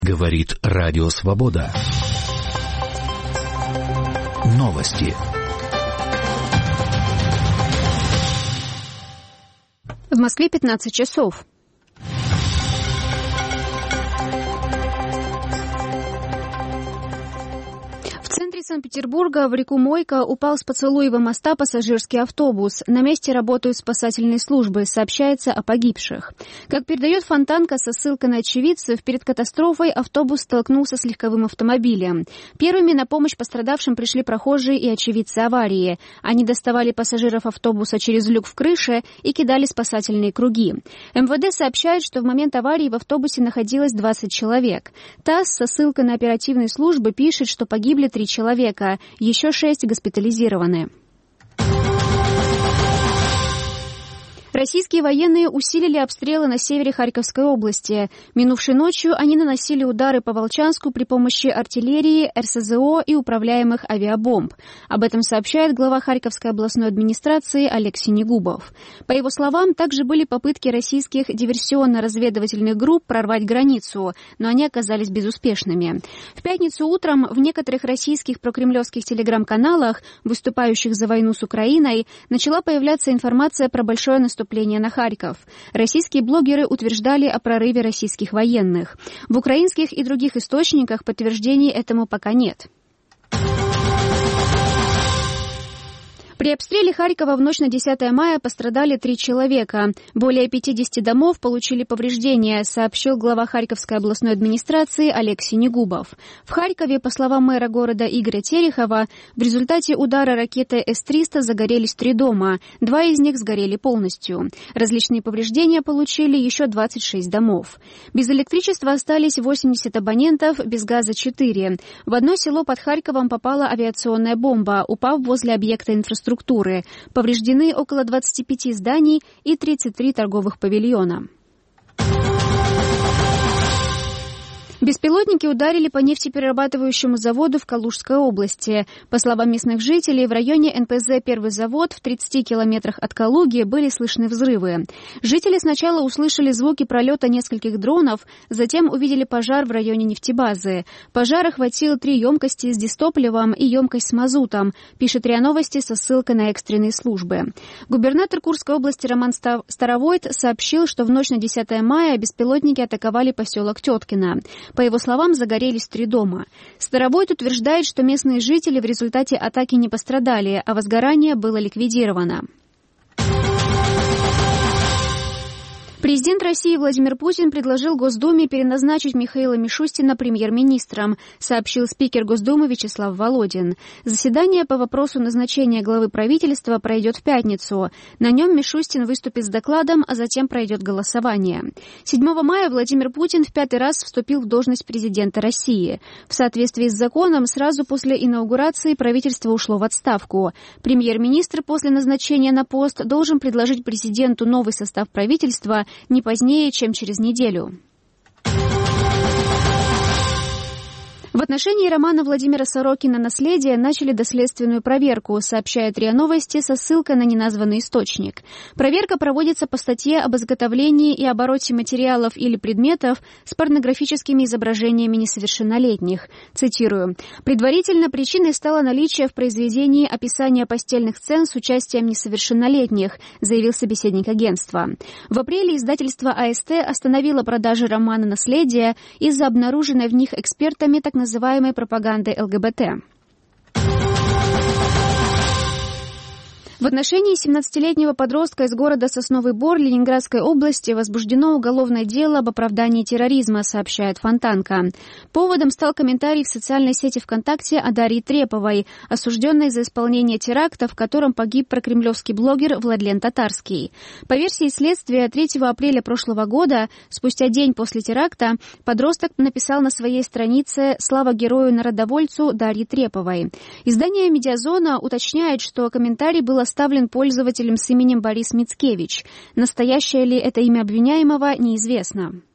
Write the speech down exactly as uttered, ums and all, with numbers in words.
Говорит Радио Свобода. Новости. В Москве пятнадцать часов. В центре Санкт-Петербурга в реку Мойка упал с Поцелуева моста пассажирский автобус. На месте работают спасательные службы. Сообщается о погибших. Как передает Фонтанка со ссылкой на очевидцев, перед катастрофой автобус столкнулся с легковым автомобилем. Первыми на помощь пострадавшим пришли прохожие и очевидцы аварии. Они доставали пассажиров автобуса через люк в крыше и кидали спасательные круги. эм вэ дэ сообщает, что в момент аварии в автобусе находилось двадцать человек. ТАСС со ссылкой на оперативные службы пишет, что погибли три человека, еще шесть госпитализированы. Российские военные усилили обстрелы на севере Харьковской области. Минувшей ночью они наносили удары по Волчанску при помощи артиллерии, эр эс зэ о и управляемых авиабомб. Об этом сообщает глава Харьковской областной администрации Олег Синегубов. По его словам, также были попытки российских диверсионно-разведывательных групп прорвать границу, но они оказались безуспешными. В пятницу утром в некоторых российских прокремлевских телеграм-каналах, выступающих за войну с Украиной, начала появляться информация про большое наступление на Харьков. Российские блогеры утверждали о прорыве российских военных. В украинских и других источниках подтверждений этому пока нет. При обстреле Харькова в ночь на десятое мая пострадали три человека. Более пятидесяти домов получили повреждения, сообщил глава Харьковской областной администрации Олег Синегубов. В Харькове, по словам мэра города Игоря Терехова, в результате удара ракеты эс триста загорелись три дома. Два из них сгорели полностью. Различные повреждения получили еще двадцать шесть домов. Без электричества остались восемьдесят абонентов, без газа четыре. В одно село под Харьковом попала авиационная бомба, упав возле объекта инфраструктуры. Повреждены около двадцати пяти зданий и тридцати трёх торговых павильона. Беспилотники ударили по нефтеперерабатывающему заводу в Калужской области. По словам местных жителей, в районе эн пэ зэ «Первый завод» в тридцати километрах от Калуги были слышны взрывы. Жители сначала услышали звуки пролета нескольких дронов, затем увидели пожар в районе нефтебазы. Пожар охватил три емкости с дистопливом и емкость с мазутом, пишет РИА Новости со ссылкой на экстренные службы. Губернатор Курской области Роман Старовойт сообщил, что в ночь на десятое мая беспилотники атаковали поселок Теткино. По его словам, загорелись три дома. Старовойт утверждает, что местные жители в результате атаки не пострадали, а возгорание было ликвидировано. Президент России Владимир Путин предложил Госдуме переназначить Михаила Мишустина премьер-министром, сообщил спикер Госдумы Вячеслав Володин. Заседание по вопросу назначения главы правительства пройдет в пятницу. На нем Мишустин выступит с докладом, а затем пройдет голосование. седьмого мая Владимир Путин в пятый раз вступил в должность президента России. В соответствии с законом, сразу после инаугурации правительство ушло в отставку. Премьер-министр после назначения на пост должен предложить президенту новый состав правительства не позднее, чем через неделю. В отношении романа Владимира Сорокина «Наследие» начали доследственную проверку, сообщает РИА Новости со ссылкой на неназванный источник. Проверка проводится по статье об изготовлении и обороте материалов или предметов с порнографическими изображениями несовершеннолетних. Цитирую. «Предварительно причиной стало наличие в произведении описания постельных сцен с участием несовершеннолетних», заявил собеседник агентства. В апреле издательство а эс тэ остановило продажи романа «Наследие» из-за обнаруженной в них экспертами так называемой пропаганды эл гэ бэ тэ. В отношении семнадцатилетнего подростка из города Сосновый Бор Ленинградской области возбуждено уголовное дело об оправдании терроризма, сообщает Фонтанка. Поводом стал комментарий в социальной сети ВКонтакте о Дарье Треповой, осужденной за исполнение теракта, в котором погиб прокремлевский блогер Владлен Татарский. По версии следствия, третьего апреля прошлого года, спустя день после теракта, подросток написал на своей странице «Слава герою-народовольцу Дарье Треповой». Издание «Медиазона» уточняет, что комментарий был оставлен пользователем с именем Борис Мицкевич. Настоящее ли это имя обвиняемого, неизвестно.